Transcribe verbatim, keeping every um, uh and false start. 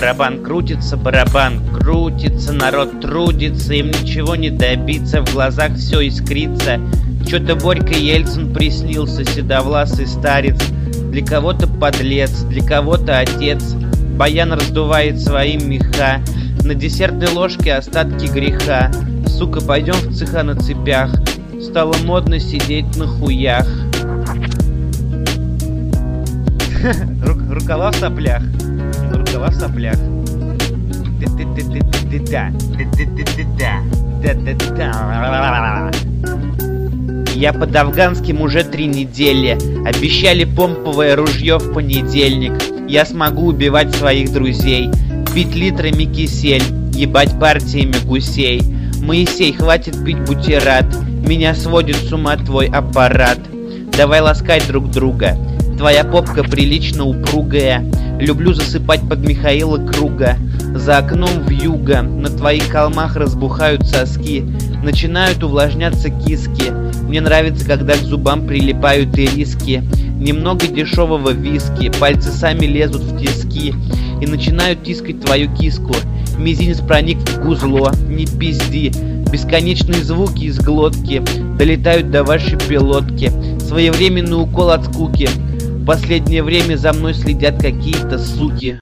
барабан крутится, барабан крутится, народ трудится, им ничего не добиться, в глазах все искрится. Чё-то Борька Ельцин приснился, седовласый старец. Для кого-то подлец, для кого-то отец. Баян раздувает свои меха, на десертной ложке остатки греха. Сука, пойдем в цеха на цепях, стало модно сидеть на хуях. Рукава в соплях, рукава в соплях. Я под афганским уже три недели. Обещали помповое ружье в понедельник. Я смогу убивать своих друзей, пить литрами кисель, ебать партиями гусей. Моисей, хватит пить бутерат, меня сводит с ума твой аппарат. Давай ласкать друг друга, твоя попка прилично упругая. Люблю засыпать под Михаила Круга. За окном вьюга, на твоих холмах разбухают соски. Начинают увлажняться киски. Мне нравится, когда к зубам прилипают ириски. Немного дешевого виски, пальцы сами лезут в тиски и начинают тискать твою киску. Мизинец проник в гузло, не пизди. Бесконечные звуки из глотки долетают до вашей пилотки. Своевременный укол от скуки. В последнее время за мной следят какие-то суки.